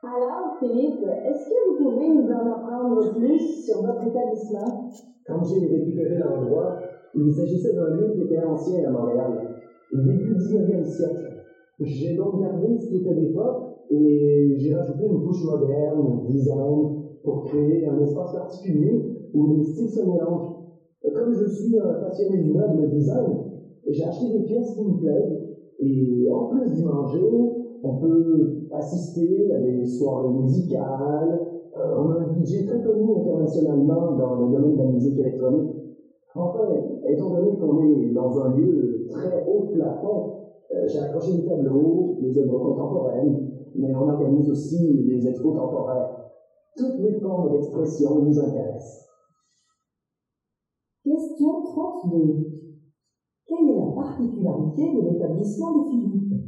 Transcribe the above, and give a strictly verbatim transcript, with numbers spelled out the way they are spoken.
Alors, Philippe, est-ce que vous pouvez nous en apprendre plus sur votre établissement? Quand j'ai récupéré l'endroit, il s'agissait d'un lieu qui était ancien à Montréal, début du dix-neuvième siècle. J'ai donc gardé ce qui était d'époque et j'ai rajouté une couche moderne, design, pour créer un espace particulier où les styles se mélangent. Comme je suis un passionné du meuble design, j'ai acheté des pièces qui me plaisent et en plus d'y manger, on peut assister à des soirées musicales. Euh, on a un D J très connu internationalement dans le domaine de la musique électronique. Enfin, étant donné qu'on est dans un lieu très haut de plafond, euh, j'ai accroché des tableaux, des œuvres contemporaines, mais on organise aussi des expos temporaires. Toutes les formes d'expression nous intéressent. Question trente-deux. Quelle est la particularité de l'établissement de Philippe?